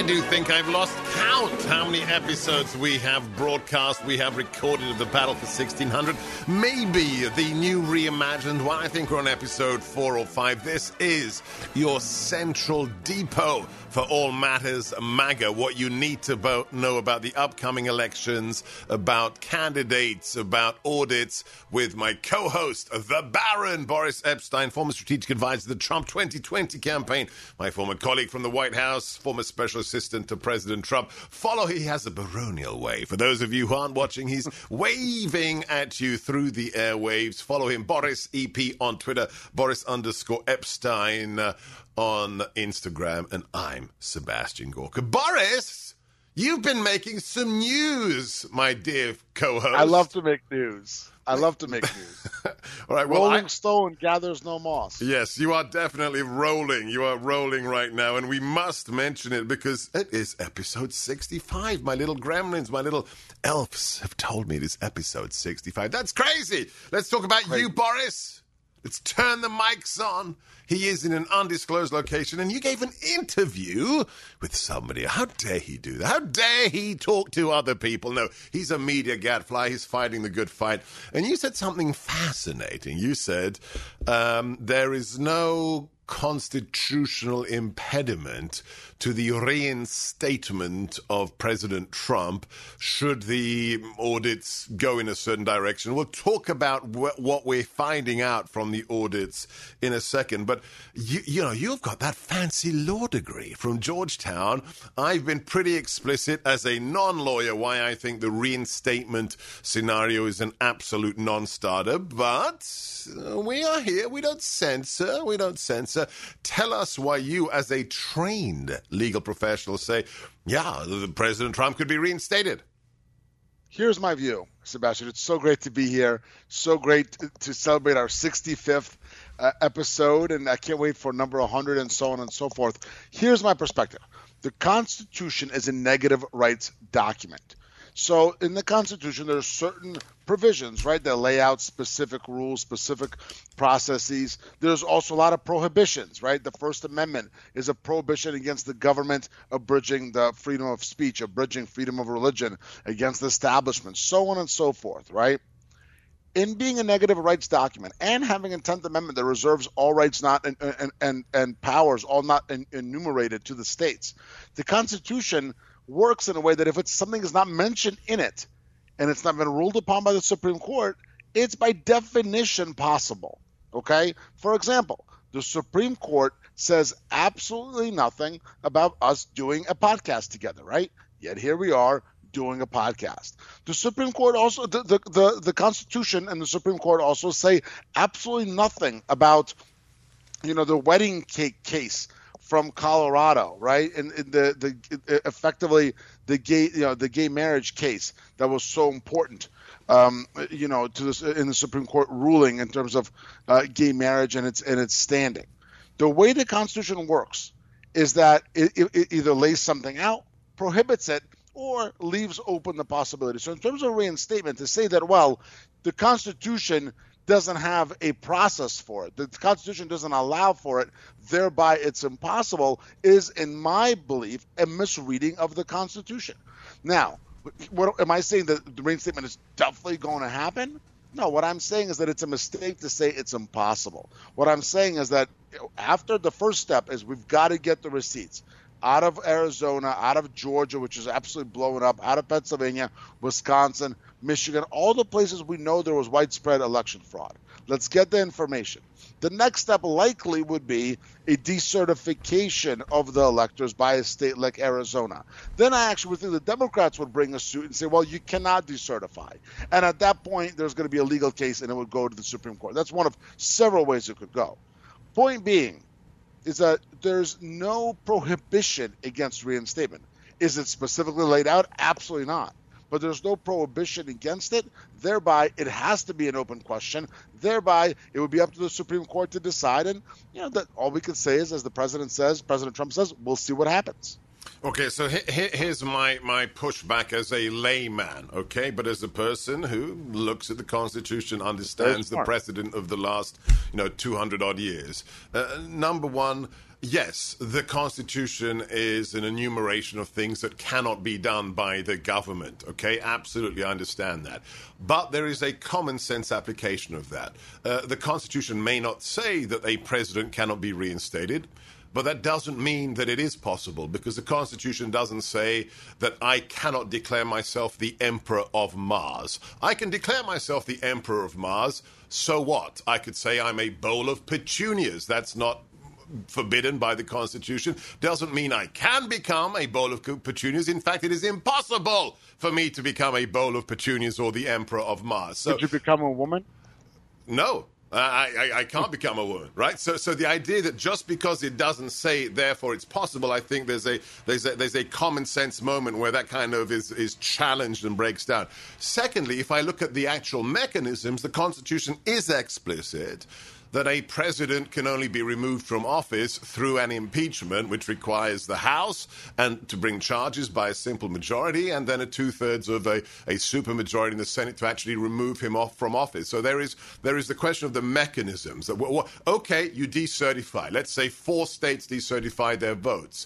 I do think I've lost count how many episodes we have broadcast, we have recorded of the Battle for 1600. Maybe the new reimagined one. I think we're on episode 4 or 5. This is your central depot for all matters MAGA. What you need to know about the upcoming elections, about candidates, about audits, with my co-host, the Baron Boris Epshteyn, former strategic advisor to the Trump 2020 campaign, my former colleague from the White House, former special assistant to President Trump. He has a baronial way. For those of you who aren't watching, he's waving at you through the airwaves. Follow him, Boris EP on Twitter, Boris_Epshteyn on Instagram, and I'm Sebastian Gorka. Boris, you've been making some news, my dear co-host. I love to make news. All right, well, Rolling Stone gathers no moss. Yes, you are definitely rolling. You are rolling right now, and we must mention it because it is episode 65. My little gremlins, my little elves have told me it is episode 65. That's crazy. Let's talk about you, Boris. Let's turn the mics on. He is in an undisclosed location, and you gave an interview with somebody. How dare he do that? How dare he talk to other people? No, he's a media gadfly. He's fighting the good fight. And you said something fascinating. You said there is no constitutional impediment to the reinstatement of President Trump should the audits go in a certain direction. We'll talk about what we're finding out from the audits in a second. But, you've got that fancy law degree from Georgetown. I've been pretty explicit as a non-lawyer why I think the reinstatement scenario is an absolute non-starter. But we are here. We don't censor. Tell us why you, as a trained legal professional, say, President Trump could be reinstated. Here's my view, Sebastian. It's so great to be here. So great to celebrate our 65th episode, and I can't wait for number 100 and so on and so forth. Here's my perspective. The Constitution is a negative rights document. So in the Constitution, there are certain provisions, right, that lay out specific rules, specific processes. There's also a lot of prohibitions, right? The First Amendment is a prohibition against the government abridging the freedom of speech, abridging freedom of religion, against the establishment, so on and so forth, right? In being a negative rights document and having a 10th Amendment that reserves all rights not and powers all not enumerated to the states, the Constitution works in a way that if something is not mentioned in it and it's not been ruled upon by the Supreme Court, it's by definition possible, okay? For example, the Supreme Court says absolutely nothing about us doing a podcast together, right? Yet here we are doing a podcast. The Supreme Court also, the Constitution and the Supreme Court also say absolutely nothing about, the wedding cake case from Colorado, right? And the effectively the gay marriage case that was so important, to this in the Supreme Court ruling in terms of gay marriage and its standing. The way the Constitution works is that it either lays something out, prohibits it, or leaves open the possibility. So in terms of reinstatement, to say that, the Constitution doesn't have a process for it, the Constitution doesn't allow for it, thereby it's impossible, is, in my belief, a misreading of the Constitution. Now, what am I saying, that the reinstatement is definitely going to happen? No, what I'm saying is that it's a mistake to say it's impossible. What I'm saying is that after the first step is we've got to get the receipts out of Arizona, out of Georgia, which is absolutely blowing up, out of Pennsylvania, Wisconsin, Michigan, all the places we know there was widespread election fraud. Let's get the information. The next step likely would be a decertification of the electors by a state like Arizona. Then I actually would think the Democrats would bring a suit and say, you cannot decertify. And at that point, there's going to be a legal case and it would go to the Supreme Court. That's one of several ways it could go. Point being is that there's no prohibition against reinstatement. Is it specifically laid out? Absolutely not. But there's no prohibition against it. Thereby, it has to be an open question. Thereby, it would be up to the Supreme Court to decide. And, that all we can say is, as the president says, President Trump says, we'll see what happens. Okay, so here's my pushback as a layman, okay? But as a person who looks at the Constitution, understands the precedent of the last, 200-odd years. Number one, yes, the Constitution is an enumeration of things that cannot be done by the government, okay? Absolutely, I understand that. But there is a common sense application of that. The Constitution may not say that a president cannot be reinstated, but that doesn't mean that it is possible, because the Constitution doesn't say that I cannot declare myself the Emperor of Mars. I can declare myself the Emperor of Mars, so what? I could say I'm a bowl of petunias. That's not forbidden by the Constitution. Doesn't mean I can become a bowl of petunias. In fact, it is impossible for me to become a bowl of petunias or the Emperor of Mars. So, could you become a woman? No. I can't become a woman, right? So the idea that just because it doesn't say, therefore it's possible, I think there's a common sense moment where that kind of is challenged and breaks down. Secondly, if I look at the actual mechanisms, the Constitution is explicit that a president can only be removed from office through an impeachment, which requires the House and to bring charges by a simple majority, and then a two-thirds of a supermajority in the Senate to actually remove him from office. So there is the question of the mechanisms. Okay, you decertify. Let's say 4 states decertify their votes.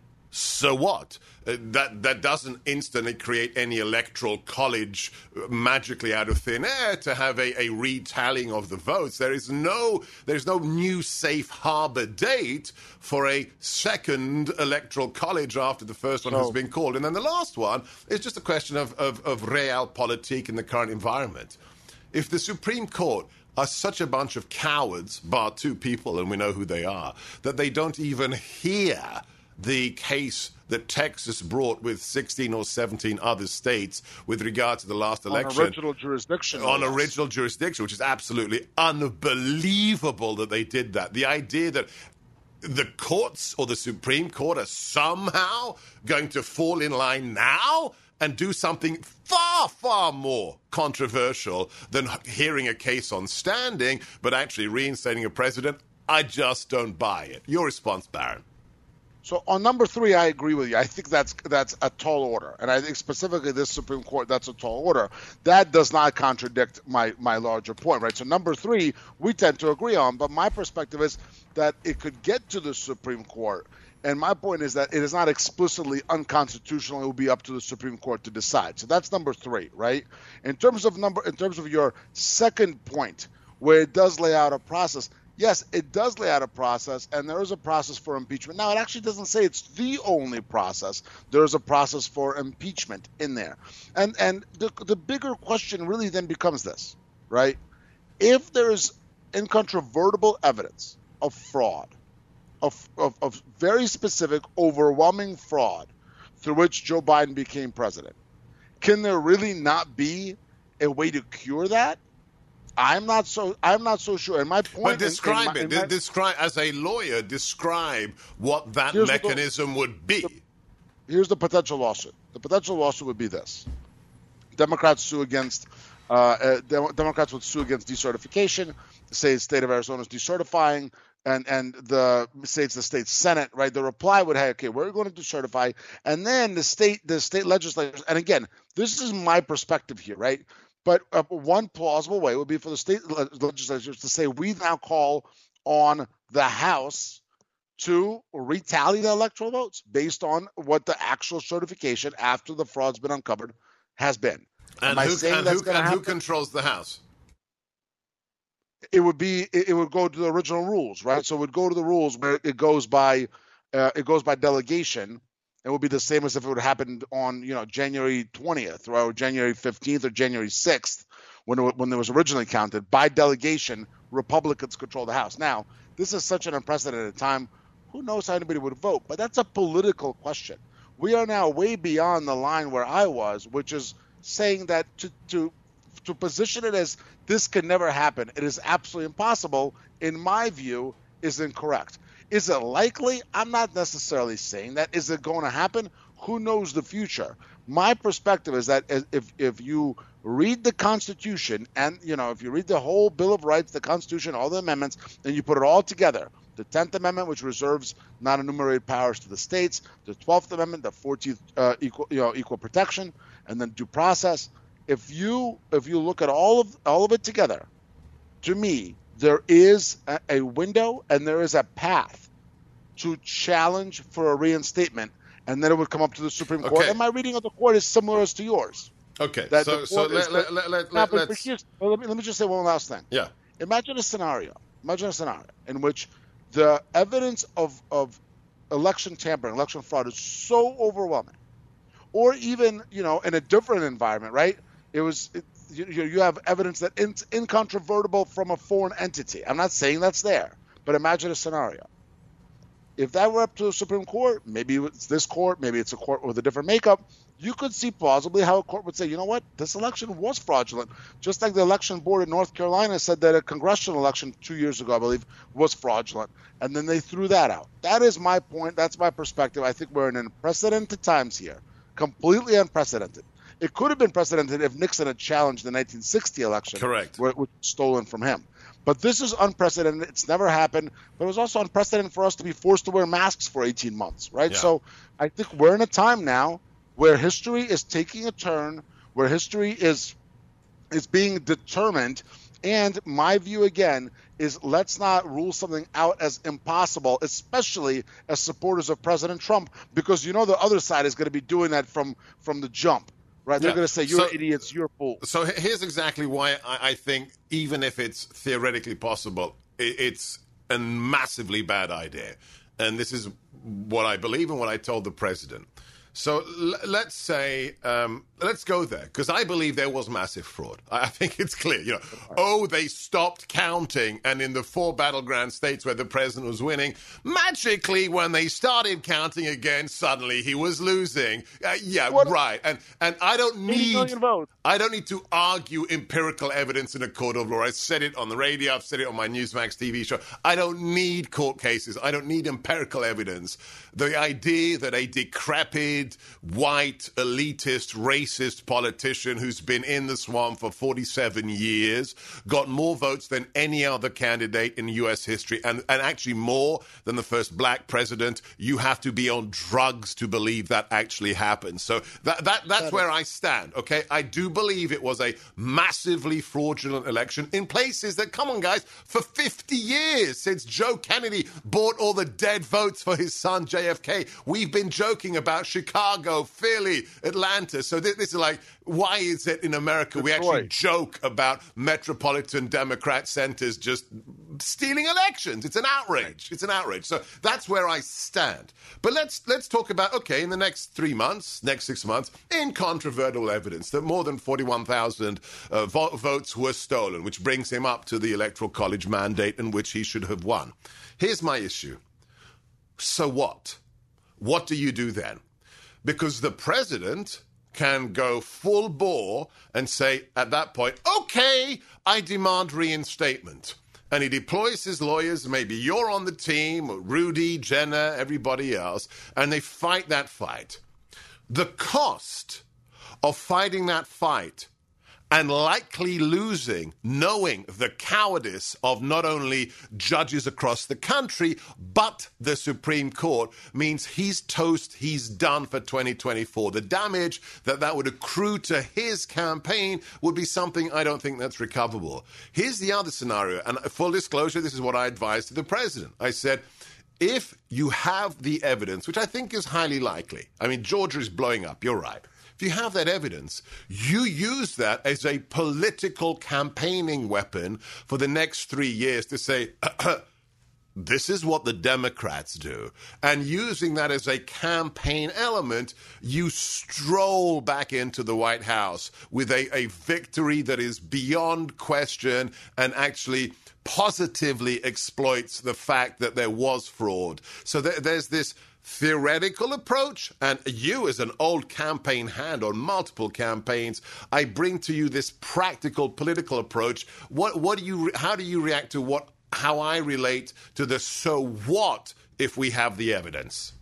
So what? That doesn't instantly create any electoral college magically out of thin air to have a retallying of the votes. There's no new safe harbor date for a second electoral college after the first one has been called. And then the last one is just a question of realpolitik in the current environment. If the Supreme Court are such a bunch of cowards, bar 2 people, and we know who they are, that they don't even hear the case that Texas brought with 16 or 17 other states with regard to the last election. On original jurisdiction. Original jurisdiction, which is absolutely unbelievable that they did that. The idea that the courts or the Supreme Court are somehow going to fall in line now and do something far, far more controversial than hearing a case on standing, but actually reinstating a president, I just don't buy it. Your response, Baron? So on number 3, I agree with you. I think that's a tall order, and I think specifically this Supreme Court, that's a tall order. That does not contradict my larger point, right? So number 3, we tend to agree on, but my perspective is that it could get to the Supreme Court, and my point is that it is not explicitly unconstitutional. It will be up to the Supreme Court to decide. So that's number 3, right? In terms of your second point, where it does lay out a process. Yes, it does lay out a process, and there is a process for impeachment. Now, it actually doesn't say it's the only process. There is a process for impeachment in there. And the bigger question really then becomes this, right? If there's incontrovertible evidence of fraud, of very specific, overwhelming fraud through which Joe Biden became president, can there really not be a way to cure that? I'm not so sure. And my point. But describe describe as a lawyer. Describe what that mechanism would be. Here's the potential lawsuit. The potential lawsuit would be this: Democrats would sue against decertification. Say the state of Arizona is decertifying, and the state Senate, right? The reply would, hey, okay, we're going to decertify, and then the state legislators. And again, this is my perspective here, right? But one plausible way would be for the state legislatures to say, we now call on the House to retally the electoral votes based on what the actual certification after the fraud's been uncovered has been. And who controls the House? It would go to the original rules, right? So it would go to the rules where it goes by delegation. It would be the same as if it would have happened on, January 20th or January 15th or January 6th when it was originally counted. By delegation, Republicans control the House. Now, this is such an unprecedented time. Who knows how anybody would vote? But that's a political question. We are now way beyond the line where I was, which is saying that to position it as this can never happen, it is absolutely impossible, in my view, is incorrect. Is it likely? I'm not necessarily saying that. Is it going to happen? Who knows the future? My perspective is that if you read the Constitution and, if you read the whole Bill of Rights, the Constitution, all the amendments, and you put it all together, The 10th Amendment, which reserves non-enumerated powers to the states. The 12th Amendment, the 14th equal protection, and then due process. If you look at all of it together, to me, there is a window and there is a path to challenge for a reinstatement, and then it would come up to the Supreme Court. And my reading of the court is similar as to yours. Okay, let me just say one last thing. Yeah. Imagine a scenario in which the evidence of election tampering, election fraud is so overwhelming, or even, in a different environment, right? You have evidence that it's incontrovertible from a foreign entity. I'm not saying that's there, but imagine a scenario. If that were up to the Supreme Court, maybe it's this court, maybe it's a court with a different makeup, you could see plausibly how a court would say, you know what, this election was fraudulent. Just like the election board in North Carolina said that a congressional election 2 years ago, I believe, was fraudulent. And then they threw that out. That is my point. That's my perspective. I think we're in unprecedented times here. Completely unprecedented. It could have been precedented if Nixon had challenged the 1960 election. Correct. Where it was stolen from him. But this is unprecedented. It's never happened. But it was also unprecedented for us to be forced to wear masks for 18 months, right? Yeah. So I think we're in a time now where history is taking a turn, where history is being determined. And my view, again, is let's not rule something out as impossible, especially as supporters of President Trump, because the other side is going to be doing that from the jump. Right, they're going to say, you're idiots, you're fools. So here's exactly why I think, even if it's theoretically possible, it's a massively bad idea. And this is what I believe and what I told the president. So let's say, let's go there, because I believe there was massive fraud. I think it's clear. They stopped counting, and in the 4 battleground states where the president was winning, magically, when they started counting again, suddenly he was losing. Right. And I don't need to argue empirical evidence in a court of law. I said it on the radio. I've said it on my Newsmax TV show. I don't need court cases. I don't need empirical evidence. The idea that a decrepit, white, elitist, racist politician who's been in the swamp for 47 years, got more votes than any other candidate in U.S. history, and actually more than the first black president. You have to be on drugs to believe that actually happened. So that's where I stand, okay? I do believe it was a massively fraudulent election in places that, come on, guys, for 50 years, since Joe Kennedy bought all the dead votes for his son JFK, we've been joking about Chicago, Philly, Atlanta. So this is like, why is it in America we actually joke about metropolitan Democrat centers just stealing elections? It's an outrage. It's an outrage. So that's where I stand. But let's talk about, okay, in the next 3 months, next 6 months, incontrovertible evidence that more than 41,000 votes were stolen, which brings him up to the Electoral College mandate in which he should have won. Here's my issue. So what? What do you do then? Because the president can go full bore and say at that point, okay, I demand reinstatement. And he deploys his lawyers, maybe you're on the team, Rudy, Jenna, everybody else, and they fight that fight. The cost of fighting that fight and likely losing, knowing the cowardice of not only judges across the country, but the Supreme Court, means he's toast, he's done for 2024. The damage that would accrue to his campaign would be something I don't think that's recoverable. Here's the other scenario, and full disclosure, this is what I advised to the president. I said, if you have the evidence, which I think is highly likely, I mean, Georgia is blowing up, you're right. If you have that evidence, you use that as a political campaigning weapon for the next 3 years to say, this is what the Democrats do. And using that as a campaign element, you stroll back into the White House with a victory that is beyond question and actually positively exploits the fact that there was fraud. So there's this theoretical approach, and you as an old campaign hand on multiple campaigns, I bring to you this practical political approach. How do you react to how I relate to the so what if we have the evidence?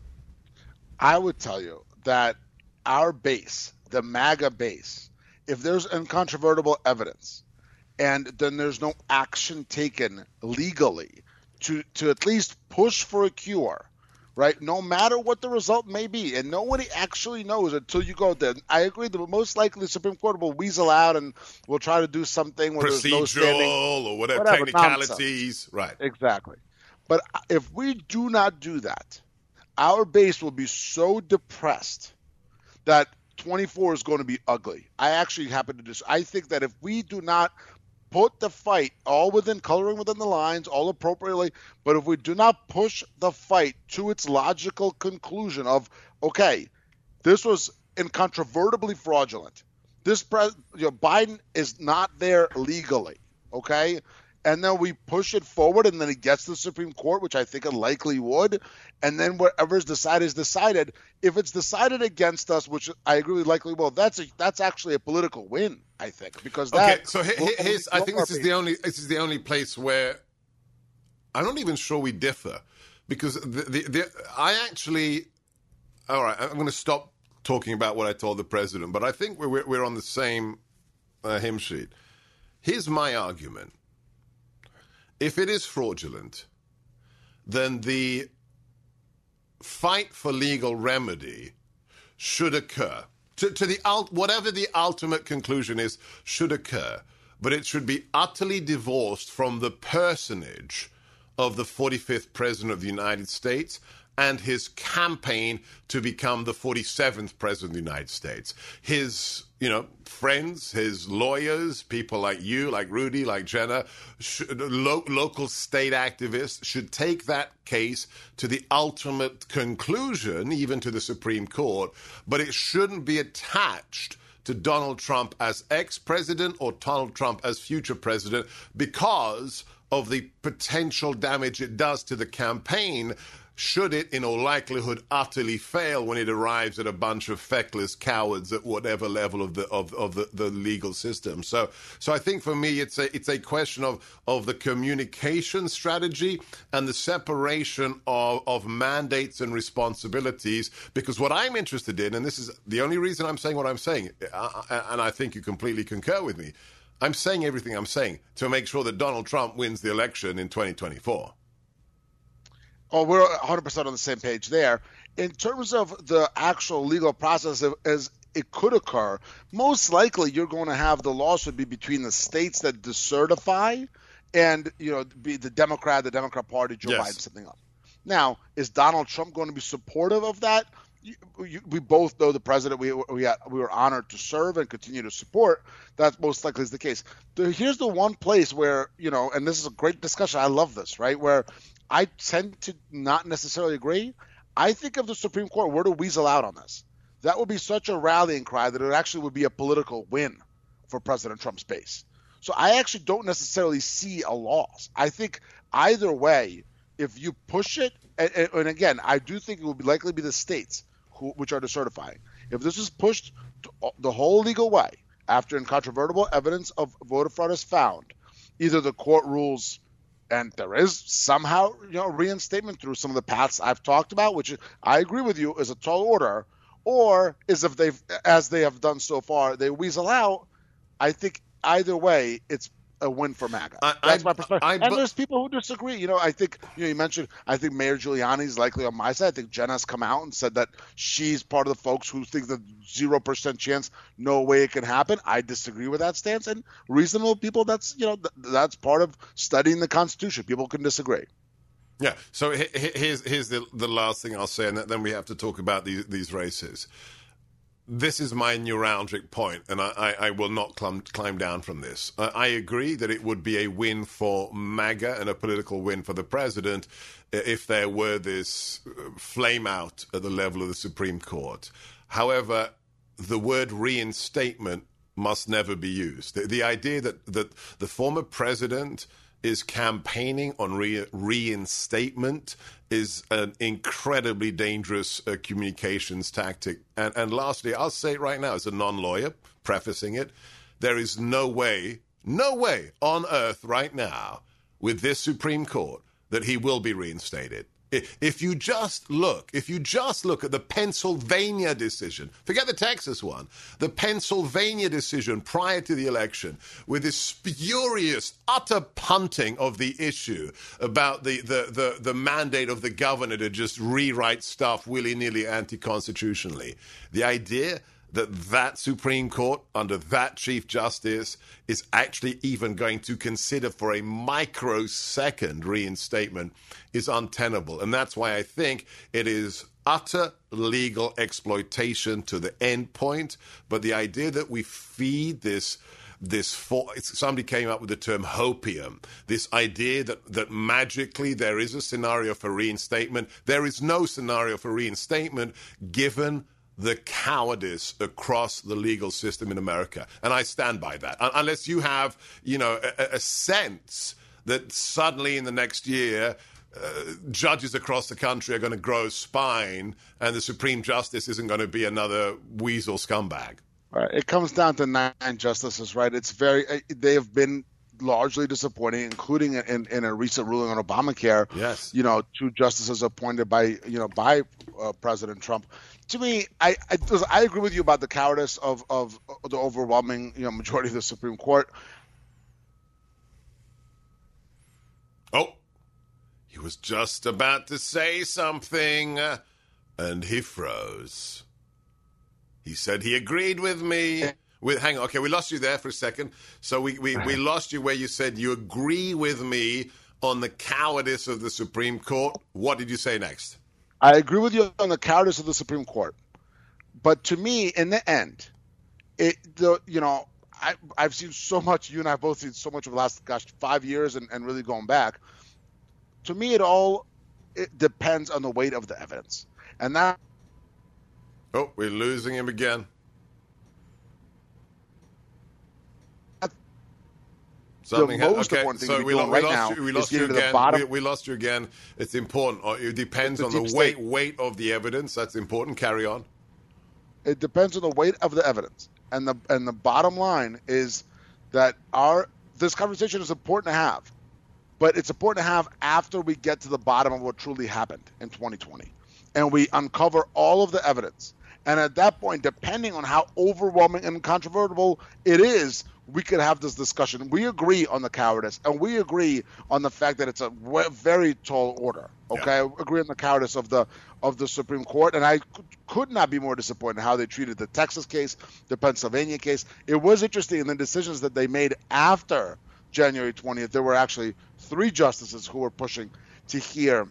I would tell you that our base, the MAGA base, if there's incontrovertible evidence and then there's no action taken legally to at least push for a cure, right? No matter what the result may be, and nobody actually knows until you go there. I agree that most likely the Supreme Court will weasel out and will try to do something where there's no standing, or whatever technicalities, nonsense. Right? Exactly. But if we do not do that, our base will be so depressed that 24 is going to be ugly. I actually happen to just, I think that if we do not put the fight all coloring within the lines, all appropriately, but if we do not push the fight to its logical conclusion of, okay, this was incontrovertibly fraudulent. Biden is not there legally, okay? And then we push it forward, and then it gets to the Supreme Court, which I think it likely would. And then whatever is decided is decided. If it's decided against us, which I agree with likely will, that's actually a political win, I think, because that. Okay, so here's I think this is the only place where I'm not even sure we differ, because I actually, all right, I'm going to stop talking about what I told the president, but I think we're on the same hymn sheet. Here's my argument. If it is fraudulent, then the fight for legal remedy should occur. Whatever the ultimate conclusion is, should occur. But it should be utterly divorced from the personage of the 45th President of the United States and his campaign to become the 47th President of the United States. His, friends, his lawyers, people like you, like Rudy, like Jenna, local state activists should take that case to the ultimate conclusion, even to the Supreme Court, but it shouldn't be attached to Donald Trump as ex-president or Donald Trump as future president because of the potential damage it does to the campaign, should it, in all likelihood, utterly fail when it arrives at a bunch of feckless cowards at whatever level of the legal system. So I think for me it's a question of the communication strategy and the separation of mandates and responsibilities. Because what I'm interested in, and this is the only reason I'm saying what I'm saying, and I think you completely concur with me, I'm saying everything I'm saying to make sure that Donald Trump wins the election in 2024. Oh, we're 100% on the same page there. In terms of the actual legal process as it could occur, most likely you're going to have the lawsuit be between the states that decertify and, be the Democrat Party, Joe Biden, something else. Now, is Donald Trump going to be supportive of that? We both know the president we were honored to serve and continue to support. That most likely is the case. Here's the one place where, and this is a great discussion. I love this, right? Where I tend to not necessarily agree. I think if the Supreme Court were to weasel out on this, that would be such a rallying cry that it actually would be a political win for President Trump's base. So I actually don't necessarily see a loss. I think either way, if you push it, and again, I do think it will likely be the states which are decertifying. If this is pushed the whole legal way, after incontrovertible evidence of voter fraud is found, either the court rules and there is somehow reinstatement through some of the paths I've talked about, which I agree with you is a tall order, or is if as they have done so far, they weasel out. I think either way, it's a win for MAGA. That's my perspective. And there's people who disagree. I think you mentioned. I think Mayor Giuliani is likely on my side. I think Jenna's come out and said that she's part of the folks who think that 0% chance, no way it can happen. I disagree with that stance. And reasonable people, that's part of studying the Constitution. People can disagree. Yeah. So here's the last thing I'll say, and then we have to talk about these races. This is my neuralgic point, and I will not climb down from this. I agree that it would be a win for MAGA and a political win for the president if there were this flame out at the level of the Supreme Court. However, the word reinstatement must never be used. The idea that the former president is campaigning on reinstatement is an incredibly dangerous communications tactic. And lastly, I'll say it right now as a non-lawyer, prefacing it, there is no way on earth right now with this Supreme Court that he will be reinstated. If you just look at the Pennsylvania decision, forget the Texas one, the Pennsylvania decision prior to the election, with this spurious, utter punting of the issue about the mandate of the governor to just rewrite stuff willy-nilly anti-constitutionally. The idea that Supreme Court, under that Chief Justice, is actually even going to consider for a microsecond reinstatement is untenable. And that's why I think it is utter legal exploitation to the end point. But the idea that we feed somebody came up with the term hopium, this idea that magically there is a scenario for reinstatement. There is no scenario for reinstatement given the cowardice across the legal system in America. And I stand by that. Unless you have, a sense that suddenly in the next year, judges across the country are going to grow a spine and the Supreme Justice isn't going to be another weasel scumbag. Right. It comes down to 9 justices, right? They have been largely disappointing, including in a recent ruling on Obamacare. Yes. 2 justices appointed by President Trump. To me, I agree with you about the cowardice of the overwhelming majority of the Supreme Court. Oh, he was just about to say something, and he froze. He said he agreed with me. Hang on, okay, we lost you there for a second. So we lost you where you said you agree with me on the cowardice of the Supreme Court. What did you say next? I agree with you on the cowardice of the Supreme Court. But to me, in the end, I've seen so much, you and I have both seen so much over the last, 5 years and really going back. To me, it depends on the weight of the evidence. And that... Oh, we're losing him again. Something important thing so we lost you again. We lost you again. It's important. It depends on the weight of the evidence. That's important. Carry on. It depends on the weight of the evidence, and the bottom line is that this conversation is important to have, but it's important to have after we get to the bottom of what truly happened in 2020, and we uncover all of the evidence. And at that point, depending on how overwhelming and controversial it is, we could have this discussion. We agree on the cowardice, and we agree on the fact that it's a very tall order. Okay, yeah. I agree on the cowardice of the Supreme Court, and I could not be more disappointed in how they treated the Texas case, the Pennsylvania case. It was interesting in the decisions that they made after January 20th. There were actually 3 justices who were pushing to hear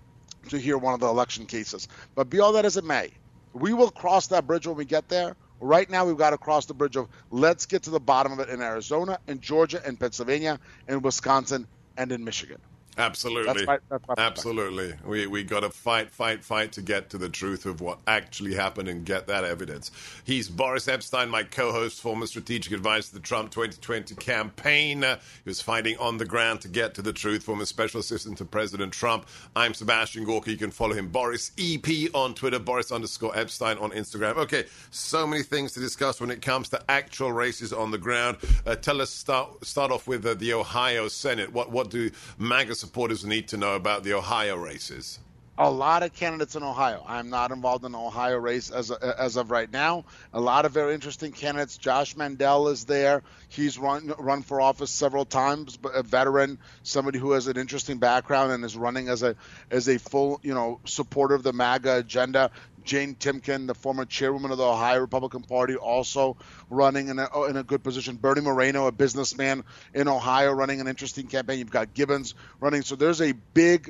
one of the election cases. But be all that as it may, we will cross that bridge when we get there. Right now, we've got to cross the bridge of let's get to the bottom of it in Arizona, in Georgia, in Pennsylvania, in Wisconsin, and in Michigan. Absolutely. That's my Absolutely. We got to fight to get to the truth of what actually happened and get that evidence. He's Boris Epshteyn, my co-host, former strategic advisor to the Trump 2020 campaign. He was fighting on the ground to get to the truth, former special assistant to President Trump. I'm Sebastian Gorka. You can follow him, Boris EP on Twitter, Boris_Epshteyn on Instagram. Okay, so many things to discuss when it comes to actual races on the ground. Tell us, start off with the Ohio Senate. What do MAGA supporters need to know about the Ohio races? A lot of candidates in Ohio. I'm not involved in the Ohio race as of right now. A lot of very interesting candidates. Josh Mandel is there. He's run for office several times, but a veteran, somebody who has an interesting background and is running as a full supporter of the MAGA agenda. Jane Timken, the former chairwoman of the Ohio Republican Party, also running in a good position. Bernie Moreno, a businessman in Ohio, running an interesting campaign. You've got Gibbons running. So there's a big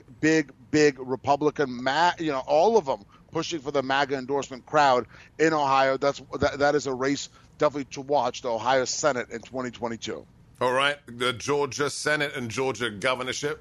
Republican, all of them pushing for the MAGA endorsement crowd in Ohio. That is a race definitely to watch, the Ohio Senate in 2022. All right, the Georgia Senate and Georgia governorship.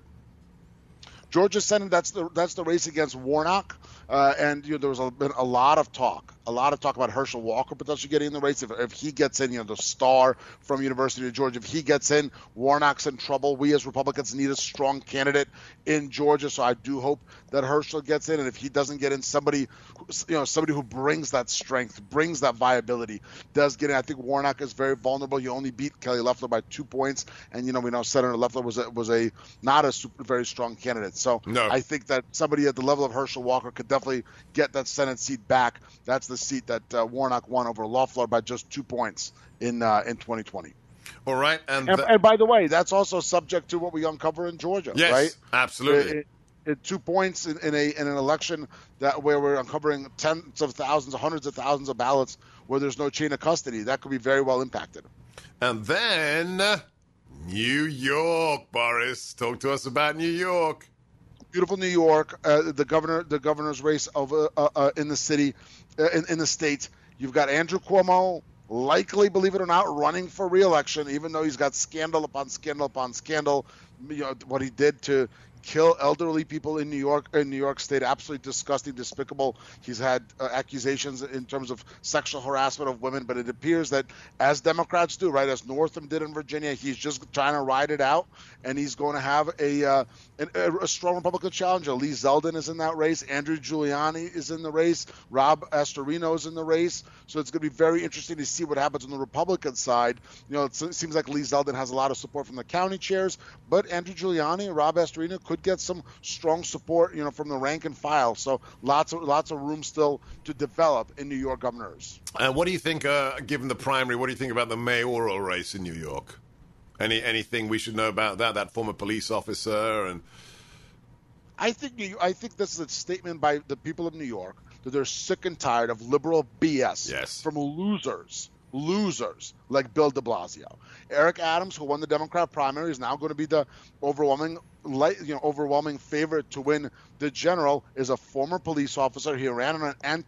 Georgia Senate, that's the race against Warnock, and there was been a lot of talk A lot of talk about Herschel Walker potentially getting in the race. If he gets in, the star from University of Georgia, if he gets in, Warnock's in trouble. We as Republicans need a strong candidate in Georgia, so I do hope that Herschel gets in. And if he doesn't get in, somebody who brings that strength, brings that viability, does get in. I think Warnock is very vulnerable. You only beat Kelly Loeffler by 2 points, and we know Senator Loeffler was a not a very strong candidate. So no. I think that somebody at the level of Herschel Walker could definitely get that Senate seat back. That's the seat that Warnock won over Loeffler by just 2 points in 2020. All right, and by the way, that's also subject to what we uncover in Georgia. Yes, right? Absolutely. 2 points in an election where we're uncovering tens of thousands, hundreds of thousands of ballots where there's no chain of custody, that could be very well impacted. And then New York, Boris. Talk to us about New York. Beautiful New York, the governor's race in the city, in the state. You've got Andrew Cuomo, likely, believe it or not, running for re-election, even though he's got scandal upon scandal upon scandal. What he did to kill elderly people in New York State, absolutely disgusting, despicable. He's had accusations in terms of sexual harassment of women, but it appears that, as Democrats do, right, as Northam did in Virginia, he's just trying to ride it out, and he's going to have a strong Republican challenger. Lee Zeldin is in that race. Andrew Giuliani is in the race. Rob Astorino is in the race. So it's going to be very interesting to see what happens on the Republican side. It seems like Lee Zeldin has a lot of support from the county chairs, but Andrew Giuliani and Rob Astorino could get some strong support, from the rank and file. So lots of room still to develop in New York governors. What do you think, given the primary, what do you think about the mayoral race in New York? Anything we should know about that former police officer? And I think this is a statement by the people of New York that they're sick and tired of liberal BS from losers like Bill de Blasio. Eric Adams, who won the Democrat primary, is now going to be the overwhelming favorite to win the general. Is a former police officer. He ran on an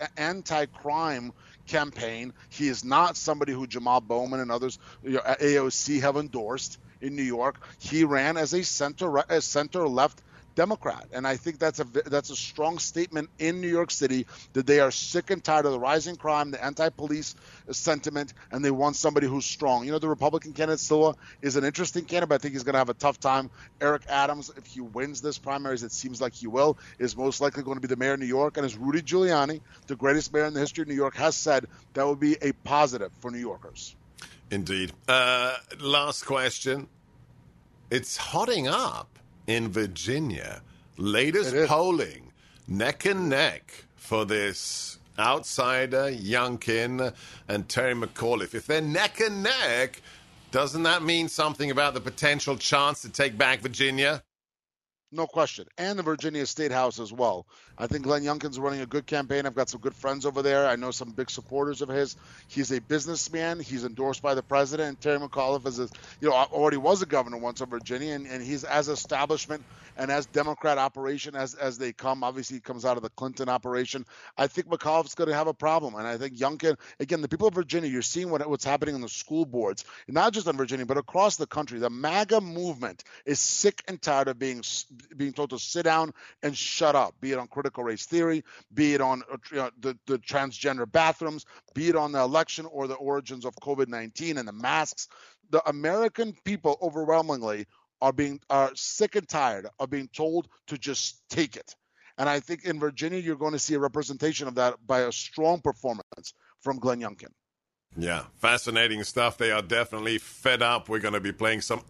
anti-crime campaign. He is not somebody who Jamal Bowman and others at AOC have endorsed in New York. He ran as a center-left Democrat, and I think that's a strong statement in New York City that they are sick and tired of the rising crime, the anti-police sentiment, and they want somebody who's strong. The Republican candidate Silva is an interesting candidate, but I think he's going to have a tough time. Eric Adams, if he wins this primaries, it seems like he will, is most likely going to be the mayor of New York, and as Rudy Giuliani, the greatest mayor in the history of New York, has said, that would be a positive for New Yorkers. Indeed. Last question. It's hotting up in Virginia. Latest polling, neck and neck for this outsider, Youngkin and Terry McAuliffe. If they're neck and neck, doesn't that mean something about the potential chance to take back Virginia? No question. And the Virginia State House as well. I think Glenn Youngkin's running a good campaign. I've got some good friends over there. I know some big supporters of his. He's a businessman. He's endorsed by the president. And Terry McAuliffe already was a governor once of Virginia, and he's as establishment and as Democrat operation as they come. Obviously, he comes out of the Clinton operation. I think McAuliffe's going to have a problem. And I think Youngkin, again, the people of Virginia, you're seeing what's happening in the school boards, not just in Virginia, but across the country. The MAGA movement is sick and tired of being told to sit down and shut up, be it on critical race theory, be it on the transgender bathrooms, be it on the election or the origins of COVID-19 and the masks. The American people overwhelmingly are sick and tired of being told to just take it. And I think in Virginia, you're going to see a representation of that by a strong performance from Glenn Youngkin. Yeah, fascinating stuff. They are definitely fed up. We're going to be playing some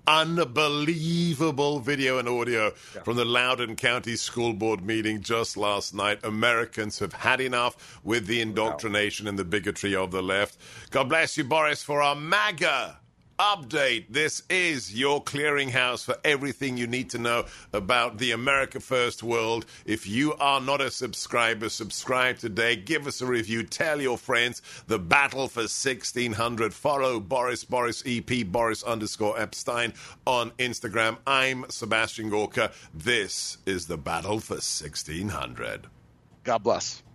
unbelievable video and audio from the Loudoun County School Board meeting just last night. Americans have had enough with the indoctrination and the bigotry of the left. God bless you, Boris, for our MAGA update. This is your clearinghouse for everything you need to know about the America First world. If you are not a subscriber, subscribe today. Give us a review. Tell your friends. The Battle for 1600. Follow Boris EP, Boris_Epstein on Instagram. I'm Sebastian Gorka. This is the Battle for 1600. God bless.